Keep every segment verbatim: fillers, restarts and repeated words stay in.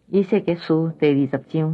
以西结书第二十章。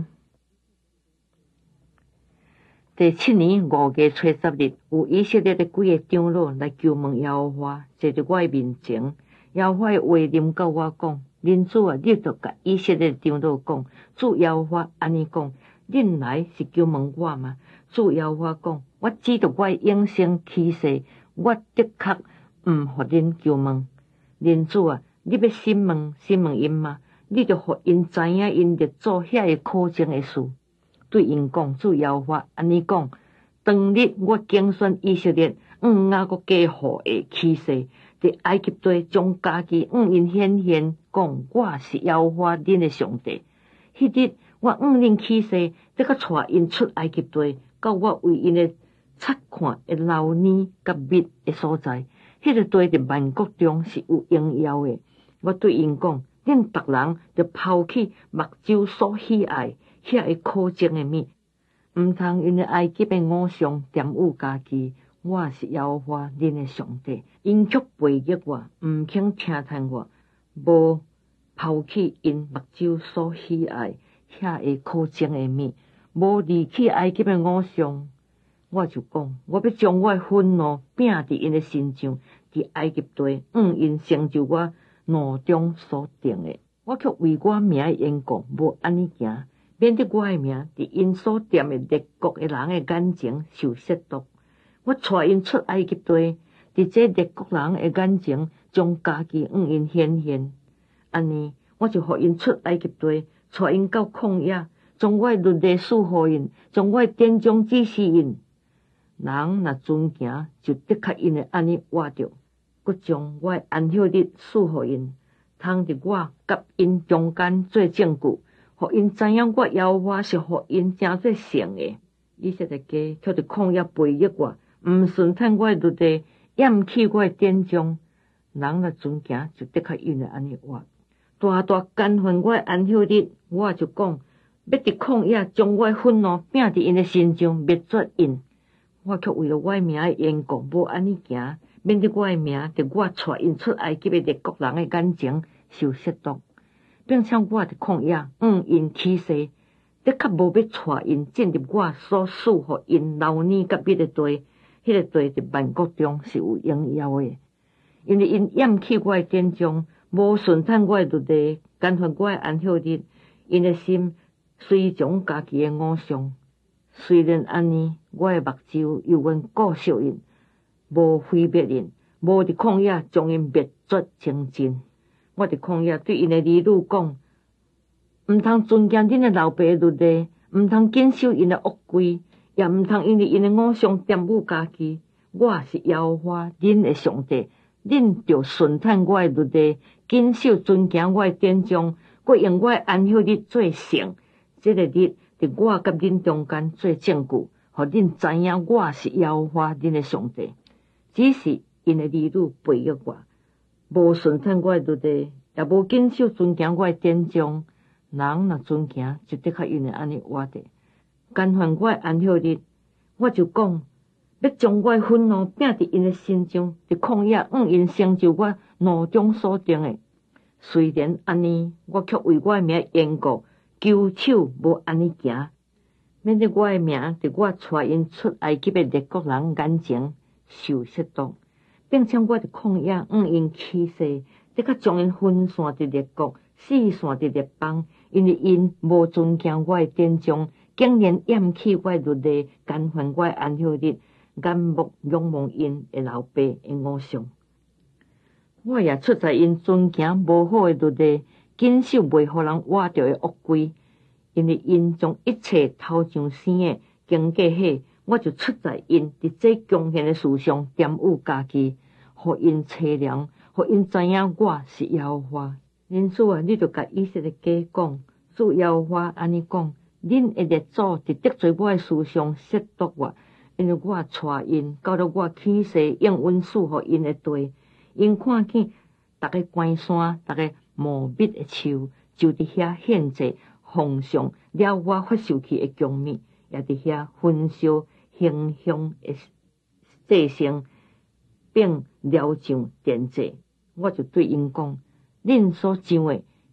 第七年五月初十日，有以色列的几个长老来求问耶和华，坐伫我的面前。耶和华的话临到我讲：恁主啊，你著甲以色列长老讲，主耶和华安尼讲：恁来是求问我吗？主耶和华讲：我指着我的永生起誓，我的确毋互恁求问。恁主啊，你要审问审问因吗？你著互因知影因列祖遐个可憎的事。对因讲，主耶和华安尼讲：当日我竞选以色列，嗯雅各家户的起誓，伫埃及地将家己嗯因显现，讲我是耶和华恁的上帝。迄日我嗯恁起誓，得甲带因出埃及地，到我为因的察看的流年甲蜜的所在。迄、那个地伫万国中是有荣耀的。我对因讲：恁逐人着抛弃目睭所喜爱遐个可憎的物，毋通因为埃及的偶像玷污家己。我是耶和华恁的上帝，因却背逆我，毋肯听叹我，无抛弃因目睭所喜爱遐个可憎的物，无离弃埃及的偶像。我就讲，我要将我的愤怒摒伫因的心上，伫埃及地，嗯，因成就我怒中所定的。我却为我名的缘故，无安尼行，免得我的名伫因所踮的列国的人的眼前受亵渎。我带因出埃及地，伫这列国人的眼前，将家己嗯因显现。安尼，我就互因出埃及地，带因到旷野，将我的律例赐予因，将我的典章指示因。人若遵行，就的确因会安尼活着。佮将我的安息日赐予因，通伫我甲因中间做证据，互因知影我耶和华是互因诚做圣的。以色列家却伫旷野背逆我，毋顺听我的律例，厌弃我的典章。人若遵行，就的确因会安尼活。大大干犯我的安息日，我就讲，要伫旷野将我的愤怒摒伫因的心上，灭绝因。我却为了我的名的缘故，无安尼行，免得我的名伫我带因出埃及的列国人的眼前受亵渎，并且我伫旷野嗯因起誓，的确无要带因进入我所赐予因流年甲蜜的地。迄、那个地伫万国中是有荣耀的，因为因厌弃我的典章，无顺听我的律例，干犯我的安息日，因的心随从家己的偶像。虽然安尼，我的目睭又愿顾惜因，无毁灭因，无伫旷野将因灭绝清尽。我伫旷野对因的儿女讲，毋通尊敬恁的老爸的律例，毋通谨守因的恶规，也毋通因为因的偶像玷污家己。我是耶和华恁的上帝，恁着顺听我的律例，谨守尊敬我的典章，佮用我的安息日做圣。这个日伫我甲恁中间做证据，互恁知影我是耶和华恁的上帝。只是因的儿女背逆我，无顺听我的律例，也无谨守尊敬我的典章。人若遵行，就的确因会安尼活着。干犯我的安息日，我就讲，要将我的愤怒摒伫因的心上，伫旷野嗯因成就我怒中所定的。虽然安尼，我却为我的名的缘故，求手无安尼行，免得我的名伫我带因出埃及的列国人眼前受亵渎，并且我伫旷野嗯因起誓，得甲将因分散伫列国，四散伫列邦，因为因无尊敬我的典章，竟然厌弃我的律例，干犯我的安息日，眼目仰望因的老爸的偶像。我也出在因尊敬无好的律例，谨守袂互人活着的恶规，因为因将一切头上生的经过迄，我就出在因伫这强悍的事上玷污家己，互因凄凉，互因知影我是耶和华。因此啊，你就甲以色列家讲，主耶和华安尼讲：恁的列祖伫得罪我的事上亵渎我，因为我带因到了我起誓应允赐予因的地。因看见逐个关山，逐个茂密的树，就伫遐献祭，奉上了我发受去的供物，也伫遐焚烧馨香的祭牲，并疗上奠祭。我就对因讲：恁所上的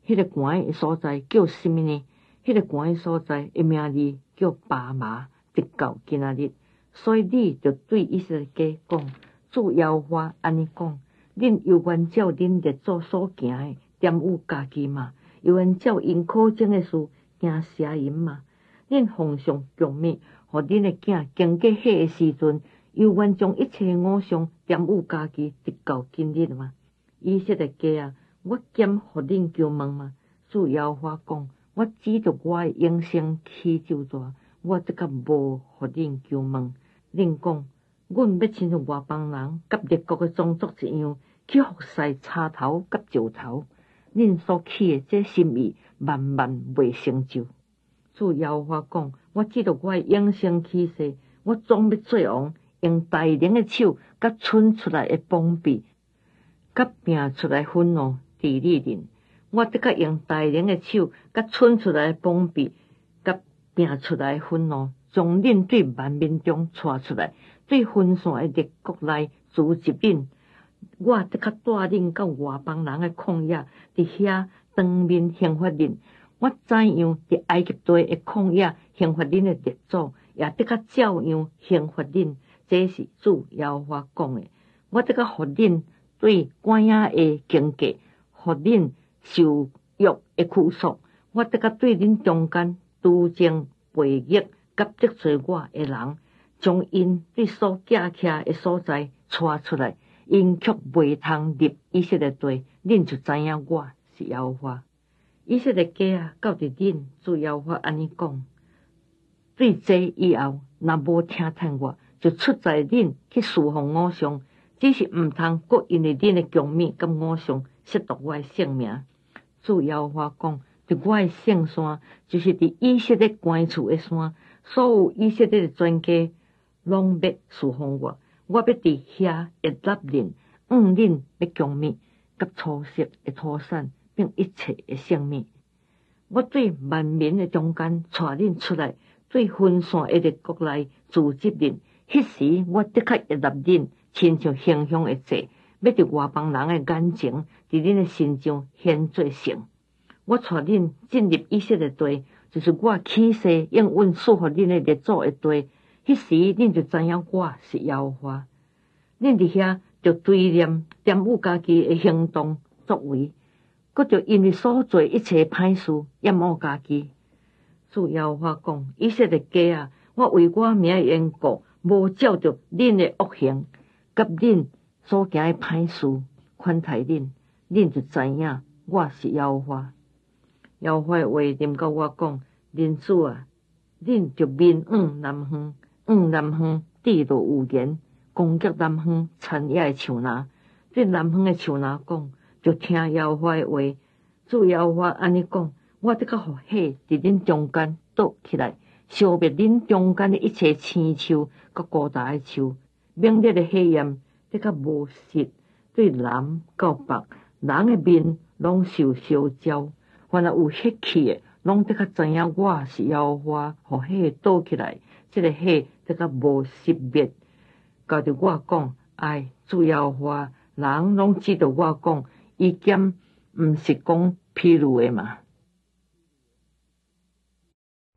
迄个寒的所在叫什么呢？迄个寒的所在的名字叫巴麻，直到今仔日。所以你就对以色列家讲，主耶和华安尼讲：恁犹原照恁列祖所行的，玷污家己嘛？犹原照因可憎的事行邪淫嘛？恁奉上供物，互恁的囝经过迄个时阵，犹原将一切偶像玷污家己，直到今日嘛？以色列家啊，我兼互恁求问嘛？主耶和华讲：我指着我的永生起咒詛，我这个无互恁求问。恁讲，阮要亲像外邦人甲列国的种族一样，去服侍插头甲石头。恁所起的这心意，万万未成就。主耶和华讲：我指着我的永生起誓，我总要做王，用大能的手，甲伸出来的膀臂，甲拼出来愤怒治理恁。我得甲用大能的手，甲伸出来的膀臂，甲拼出来的愤怒，将恁对万民中带出来，对分散的列国内组织恁。我得较带恁到外邦人的旷野，伫遐当面刑罚恁。我怎样伫埃及地的旷野刑罚恁的列祖，也得较照样刑罚恁。这是主耶和华讲的。我得较互恁对官野的境界，互恁受辱的苦束。我得较对恁中间独争背逆甲得罪我的人，将因对所架起的所在带出来。因却袂通入以色列地，恁就知影我是耶和华。以色列家啊，到伫恁主耶和华安尼讲，对这以后，若无听趁我，就出在恁去侍奉偶像，只是毋通搁因为恁的供物甲偶像亵渎我的性命。主耶和华讲，伫我的圣山，就是伫以色列关厝的山，所有以色列的全家，拢要侍奉我。我要伫遐屹立恁，用恁要供物，甲初熟的土产，并一切的性命。我对万民的中间带恁出来，对分散的列国内组织恁。迄时我的确屹立恁，亲像馨香的祭，要伫外邦人的眼前，伫恁的心上显做圣。我带恁进入以色列地，就是我起誓应允赐予恁的列祖的地。迄时恁就知影我是耶和华。恁伫遐就追念玷污家己的行动作为，搁就因为所做一切歹事淹没家己。主耶和华讲：以色列家啊，我为我名的缘故，无照着恁的恶行，甲恁所行的歹事款待恁，恁就知影我是耶和华。耶和华的话念甲我讲：恁主啊，恁就面往南方。往南方地路有言，攻击南方田野的树林，对南方的树林讲，就听耶和华的话。主耶和华安尼讲：我得甲互火伫恁中间倒起来，烧灭恁中间的一切青树甲高大的树。猛烈的火焰得甲无实，对南到北，人的面拢受烧焦。凡有血气的，拢得甲知影我是耶和华，互火倒起来。这个火得甲无熄灭，交着我讲，哎，主耶和华，人拢知道我讲，伊兼毋是讲披露的嘛。